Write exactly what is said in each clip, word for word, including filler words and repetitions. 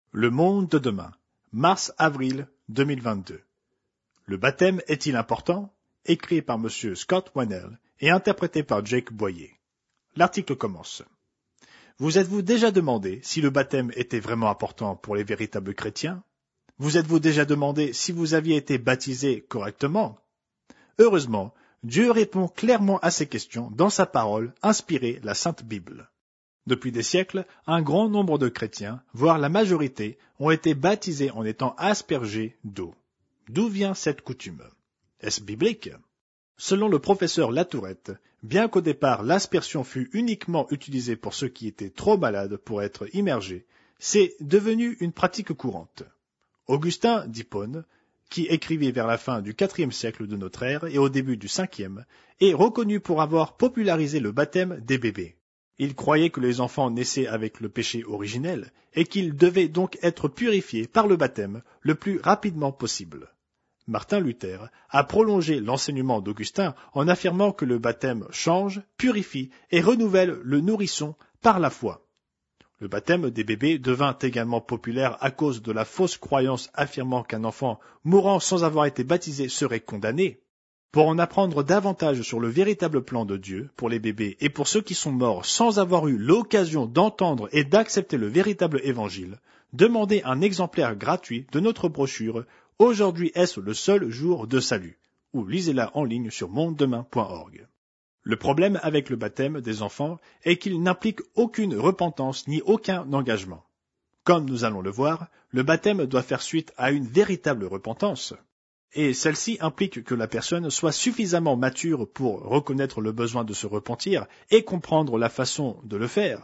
Le monde de demain, mars-avril deux mille vingt-deux. Le baptême est-il important? Écrit par M. Scott Wannell et interprété par Jake Boyer. L'article commence. Vous êtes-vous déjà demandé si le baptême était vraiment important pour les véritables chrétiens? Vous êtes-vous déjà demandé si vous aviez été baptisé correctement? Heureusement, Dieu répond clairement à ces questions dans sa parole inspirée, la Sainte Bible. Depuis des siècles, un grand nombre de chrétiens, voire la majorité, ont été baptisés en étant aspergés d'eau. D'où vient cette coutume? Est-ce biblique? Selon le professeur Latourette, bien qu'au départ l'aspersion fût uniquement utilisée pour ceux qui étaient trop malades pour être immergés, c'est devenu une pratique courante. Augustin d'Hippone, qui écrivit vers la fin du quatrième siècle de notre ère et au début du cinquième, est reconnu pour avoir popularisé le baptême des bébés. Il croyait que les enfants naissaient avec le péché originel et qu'ils devaient donc être purifiés par le baptême le plus rapidement possible. Martin Luther a prolongé l'enseignement d'Augustin en affirmant que le baptême change, purifie et renouvelle le nourrisson par la foi. Le baptême des bébés devint également populaire à cause de la fausse croyance affirmant qu'un enfant mourant sans avoir été baptisé serait condamné. Pour en apprendre davantage sur le véritable plan de Dieu pour les bébés et pour ceux qui sont morts sans avoir eu l'occasion d'entendre et d'accepter le véritable évangile, demandez un exemplaire gratuit de notre brochure « Aujourd'hui est-ce le seul jour de salut » ou lisez-la en ligne sur monde demain point org. Le problème avec le baptême des enfants est qu'il n'implique aucune repentance ni aucun engagement. Comme nous allons le voir, le baptême doit faire suite à une véritable repentance. Et celle-ci implique que la personne soit suffisamment mature pour reconnaître le besoin de se repentir et comprendre la façon de le faire.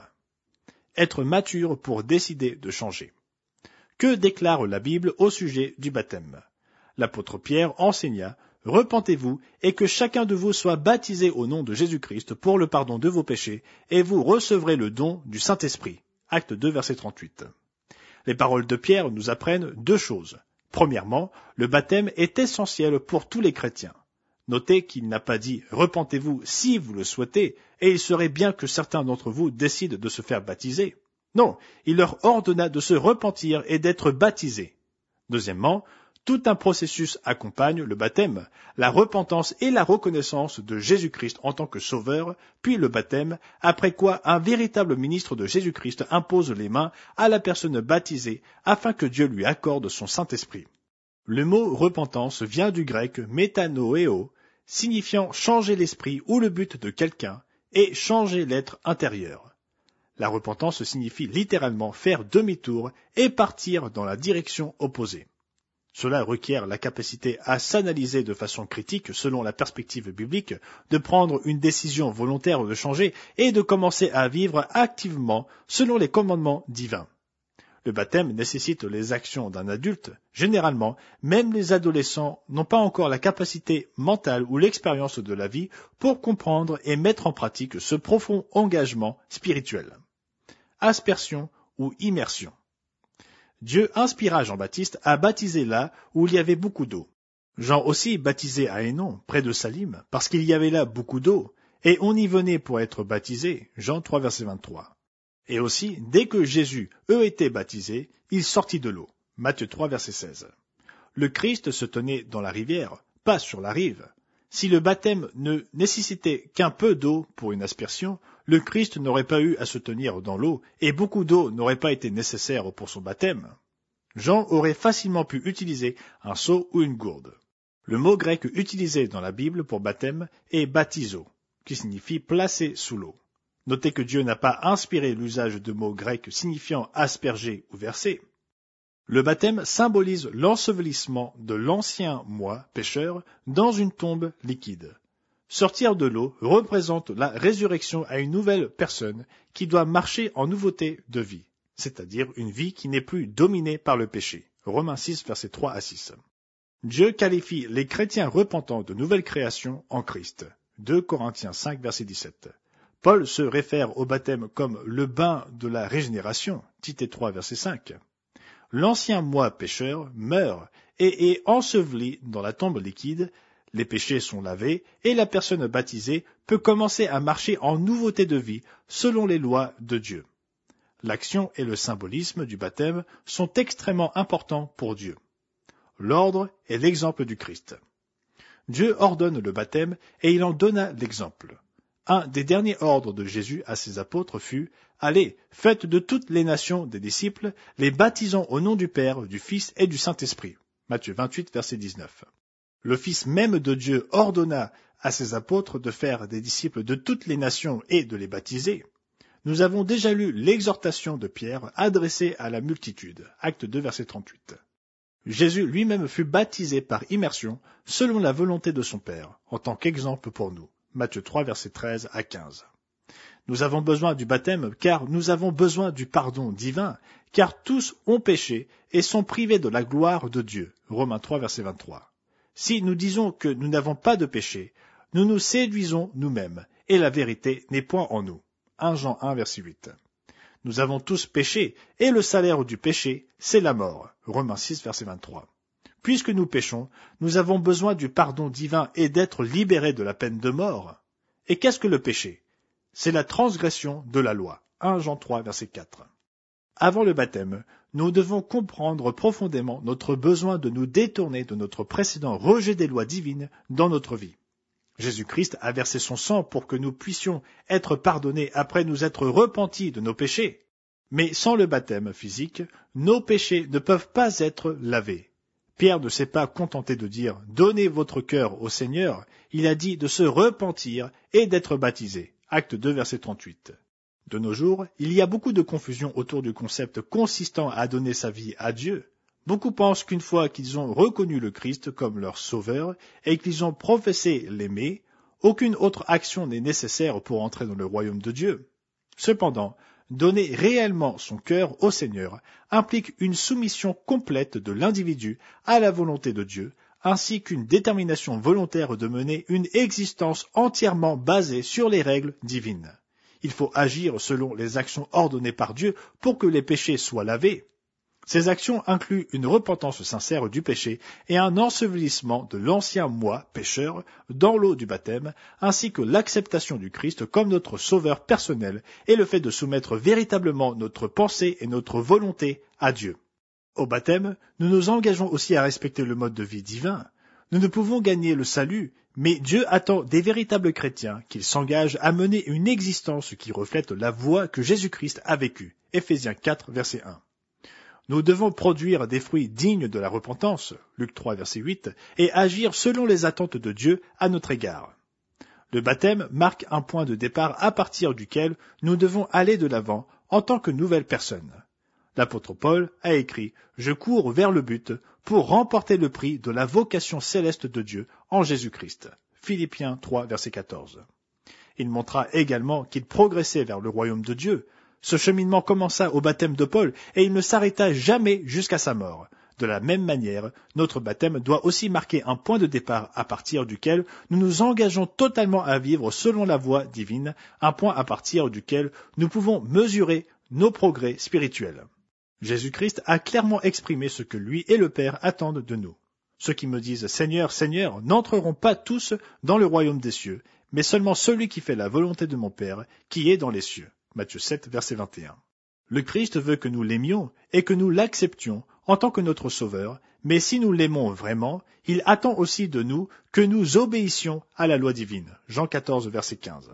Être mature pour décider de changer. Que déclare la Bible au sujet du baptême? L'apôtre Pierre enseigna « Repentez-vous et que chacun de vous soit baptisé au nom de Jésus-Christ pour le pardon de vos péchés et vous recevrez le don du Saint-Esprit. » Acte deux, verset trente-huit. Les paroles de Pierre nous apprennent deux choses. Premièrement, le baptême est essentiel pour tous les chrétiens. Notez qu'il n'a pas dit « repentez-vous si vous le souhaitez » et il serait bien que certains d'entre vous décident de se faire baptiser. Non, il leur ordonna de se repentir et d'être baptisés. Deuxièmement, tout un processus accompagne le baptême, la repentance et la reconnaissance de Jésus-Christ en tant que sauveur, puis le baptême, après quoi un véritable ministre de Jésus-Christ impose les mains à la personne baptisée afin que Dieu lui accorde son Saint-Esprit. Le mot repentance vient du grec métanoéo, signifiant changer l'esprit ou le but de quelqu'un, et changer l'être intérieur. La repentance signifie littéralement faire demi-tour et partir dans la direction opposée. Cela requiert la capacité à s'analyser de façon critique selon la perspective biblique, de prendre une décision volontaire de changer et de commencer à vivre activement selon les commandements divins. Le baptême nécessite les actions d'un adulte. Généralement, même les adolescents n'ont pas encore la capacité mentale ou l'expérience de la vie pour comprendre et mettre en pratique ce profond engagement spirituel. Aspersion ou immersion. Dieu inspira Jean-Baptiste à baptiser là où il y avait beaucoup d'eau. Jean aussi baptisait à Hénon, près de Salim, parce qu'il y avait là beaucoup d'eau, et on y venait pour être baptisé, Jean trois, verset vingt-trois. Et aussi, dès que Jésus eut été baptisé, il sortit de l'eau, Matthieu trois, verset seize. Le Christ se tenait dans la rivière, pas sur la rive. Si le baptême ne nécessitait qu'un peu d'eau pour une aspersion, le Christ n'aurait pas eu à se tenir dans l'eau et beaucoup d'eau n'aurait pas été nécessaire pour son baptême. Jean aurait facilement pu utiliser un seau ou une gourde. Le mot grec utilisé dans la Bible pour baptême est baptizo, qui signifie placer sous l'eau. Notez que Dieu n'a pas inspiré l'usage de mots grecs signifiant asperger ou verser. Le baptême symbolise l'ensevelissement de l'ancien moi pécheur dans une tombe liquide. Sortir de l'eau représente la résurrection à une nouvelle personne qui doit marcher en nouveauté de vie, c'est-à-dire une vie qui n'est plus dominée par le péché. Romains six, versets trois à six. Dieu qualifie les chrétiens repentants de nouvelle création en Christ. deux Corinthiens cinq, verset dix-sept. Paul se réfère au baptême comme le bain de la régénération. Tite trois, verset cinq. L'ancien moi pécheur meurt et est enseveli dans la tombe liquide, les péchés sont lavés et la personne baptisée peut commencer à marcher en nouveauté de vie selon les lois de Dieu. L'action et le symbolisme du baptême sont extrêmement importants pour Dieu. L'ordre est l'exemple du Christ. Dieu ordonne le baptême et il en donna l'exemple. Un des derniers ordres de Jésus à ses apôtres fut « Allez, faites de toutes les nations des disciples, les baptisant au nom du Père, du Fils et du Saint-Esprit. » Matthieu vingt-huit, verset dix-neuf. Le Fils même de Dieu ordonna à ses apôtres de faire des disciples de toutes les nations et de les baptiser. Nous avons déjà lu l'exhortation de Pierre adressée à la multitude, acte deux, verset trente-huit. Jésus lui-même fut baptisé par immersion selon la volonté de son Père, en tant qu'exemple pour nous, Matthieu trois, verset treize à quinze. Nous avons besoin du baptême car nous avons besoin du pardon divin, car tous ont péché et sont privés de la gloire de Dieu, Romains trois, verset vingt-trois. Si nous disons que nous n'avons pas de péché, nous nous séduisons nous-mêmes, et la vérité n'est point en nous. un Jean un, verset huit. Nous avons tous péché, et le salaire du péché, c'est la mort. Romains six, verset vingt-trois. Puisque nous péchons, nous avons besoin du pardon divin et d'être libérés de la peine de mort. Et qu'est-ce que le péché? C'est la transgression de la loi. un Jean trois, verset quatre. Avant le baptême, nous devons comprendre profondément notre besoin de nous détourner de notre précédent rejet des lois divines dans notre vie. Jésus-Christ a versé son sang pour que nous puissions être pardonnés après nous être repentis de nos péchés. Mais sans le baptême physique, nos péchés ne peuvent pas être lavés. Pierre ne s'est pas contenté de dire « Donnez votre cœur au Seigneur », il a dit de se repentir et d'être baptisé. Acte deux, verset trente-huit. De nos jours, il y a beaucoup de confusion autour du concept consistant à donner sa vie à Dieu. Beaucoup pensent qu'une fois qu'ils ont reconnu le Christ comme leur sauveur et qu'ils ont professé l'aimer, aucune autre action n'est nécessaire pour entrer dans le royaume de Dieu. Cependant, donner réellement son cœur au Seigneur implique une soumission complète de l'individu à la volonté de Dieu, ainsi qu'une détermination volontaire de mener une existence entièrement basée sur les règles divines. Il faut agir selon les actions ordonnées par Dieu pour que les péchés soient lavés. Ces actions incluent une repentance sincère du péché et un ensevelissement de l'ancien moi pécheur dans l'eau du baptême, ainsi que l'acceptation du Christ comme notre sauveur personnel et le fait de soumettre véritablement notre pensée et notre volonté à Dieu. Au baptême, nous nous engageons aussi à respecter le mode de vie divin. Nous ne pouvons gagner le salut, mais Dieu attend des véritables chrétiens qu'ils s'engagent à mener une existence qui reflète la voie que Jésus-Christ a vécue. Éphésiens quatre, verset un. Nous devons produire des fruits dignes de la repentance, Luc trois, verset huit, et agir selon les attentes de Dieu à notre égard. Le baptême marque un point de départ à partir duquel nous devons aller de l'avant en tant que nouvelle personne. L'apôtre Paul a écrit « Je cours vers le but pour remporter le prix de la vocation céleste de Dieu en Jésus-Christ. » Philippiens trois, verset quatorze. Il montra également qu'il progressait vers le royaume de Dieu. Ce cheminement commença au baptême de Paul et il ne s'arrêta jamais jusqu'à sa mort. De la même manière, notre baptême doit aussi marquer un point de départ à partir duquel nous nous engageons totalement à vivre selon la voie divine, un point à partir duquel nous pouvons mesurer nos progrès spirituels. Jésus-Christ a clairement exprimé ce que lui et le Père attendent de nous. Ceux qui me disent « Seigneur, Seigneur » n'entreront pas tous dans le royaume des cieux, mais seulement celui qui fait la volonté de mon Père, qui est dans les cieux. Matthieu sept, verset vingt et un. Le Christ veut que nous l'aimions et que nous l'acceptions en tant que notre Sauveur, mais si nous l'aimons vraiment, il attend aussi de nous que nous obéissions à la loi divine. Jean quatorze, verset quinze.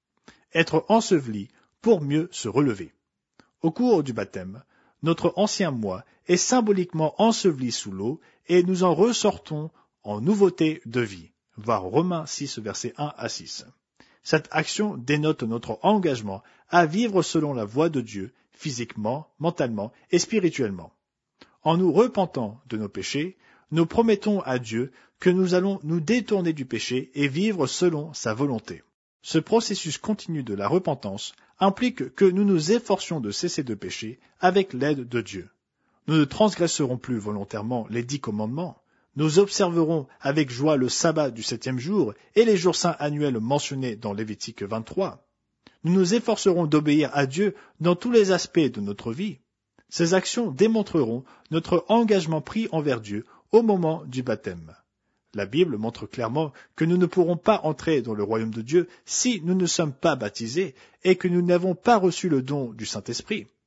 Être enseveli pour mieux se relever. Au cours du baptême, notre ancien moi est symboliquement enseveli sous l'eau et nous en ressortons en nouveauté de vie. Voir Romains six, versets un à six. Cette action dénote notre engagement à vivre selon la voie de Dieu, physiquement, mentalement et spirituellement. En nous repentant de nos péchés, nous promettons à Dieu que nous allons nous détourner du péché et vivre selon sa volonté. Ce processus continu de la repentance implique que nous nous efforcions de cesser de pécher avec l'aide de Dieu. Nous ne transgresserons plus volontairement les dix commandements. Nous observerons avec joie le sabbat du septième jour et les jours saints annuels mentionnés dans Lévitique vingt-trois. Nous nous efforcerons d'obéir à Dieu dans tous les aspects de notre vie. Ces actions démontreront notre engagement pris envers Dieu au moment du baptême. La Bible montre clairement que nous ne pourrons pas entrer dans le royaume de Dieu si nous ne sommes pas baptisés et que nous n'avons pas reçu le don du Saint-Esprit.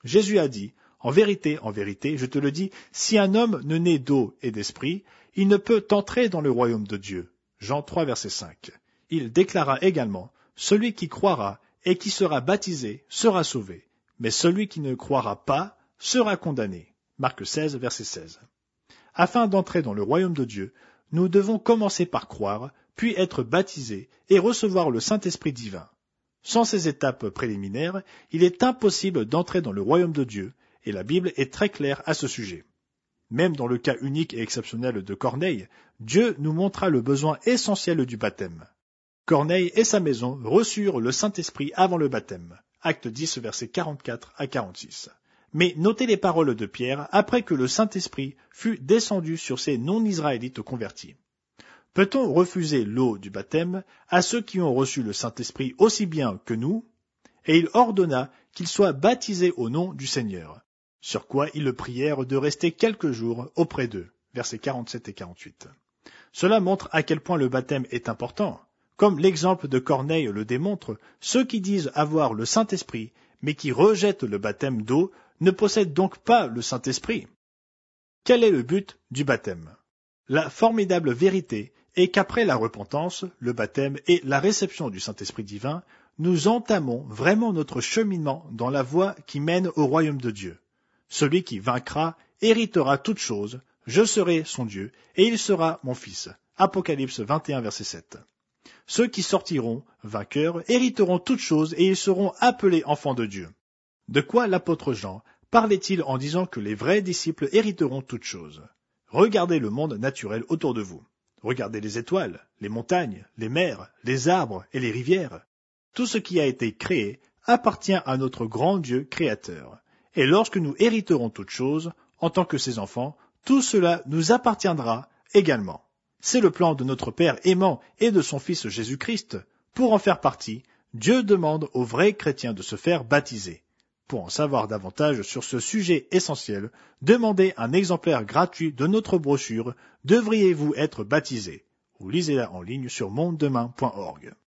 Jésus a dit, « En vérité, en vérité, je te le dis, si un homme ne naît d'eau et d'esprit, il ne peut entrer dans le royaume de Dieu. » Jean trois, verset cinq. Il déclara également, « Celui qui croira et qui sera baptisé sera sauvé, mais celui qui ne croira pas sera condamné. » Marc seize, verset seize. Afin d'entrer dans le royaume de Dieu, nous devons commencer par croire, puis être baptisés et recevoir le Saint-Esprit divin. Sans ces étapes préliminaires, il est impossible d'entrer dans le royaume de Dieu, et la Bible est très claire à ce sujet. Même dans le cas unique et exceptionnel de Corneille, Dieu nous montra le besoin essentiel du baptême. Corneille et sa maison reçurent le Saint-Esprit avant le baptême. Acte dix, versets quarante-quatre à quarante-six. Mais notez les paroles de Pierre après que le Saint-Esprit fut descendu sur ces non-israélites convertis. Peut-on refuser l'eau du baptême à ceux qui ont reçu le Saint-Esprit aussi bien que nous? Et il ordonna qu'ils soient baptisés au nom du Seigneur. Sur quoi ils le prièrent de rester quelques jours auprès d'eux. Versets quarante-sept et quarante-huit. Cela montre à quel point le baptême est important. Comme l'exemple de Corneille le démontre, ceux qui disent avoir le Saint-Esprit, mais qui rejettent le baptême d'eau, ne possèdent donc pas le Saint-Esprit. Quel est le but du baptême? La formidable vérité est qu'après la repentance, le baptême et la réception du Saint-Esprit divin, nous entamons vraiment notre cheminement dans la voie qui mène au royaume de Dieu. Celui qui vaincra héritera toutes choses, je serai son Dieu, et il sera mon fils. Apocalypse vingt et un, verset sept. Ceux qui sortiront, vainqueurs, hériteront toutes choses et ils seront appelés enfants de Dieu. De quoi l'apôtre Jean parlait-il en disant que les vrais disciples hériteront toutes choses? Regardez le monde naturel autour de vous. Regardez les étoiles, les montagnes, les mers, les arbres et les rivières. Tout ce qui a été créé appartient à notre grand Dieu créateur. Et lorsque nous hériterons toutes choses, en tant que ses enfants, tout cela nous appartiendra également. C'est le plan de notre Père aimant et de son Fils Jésus-Christ. Pour en faire partie, Dieu demande aux vrais chrétiens de se faire baptiser. Pour en savoir davantage sur ce sujet essentiel, demandez un exemplaire gratuit de notre brochure « Devriez-vous être baptisé ?» ou lisez-la en ligne sur monde demain point org.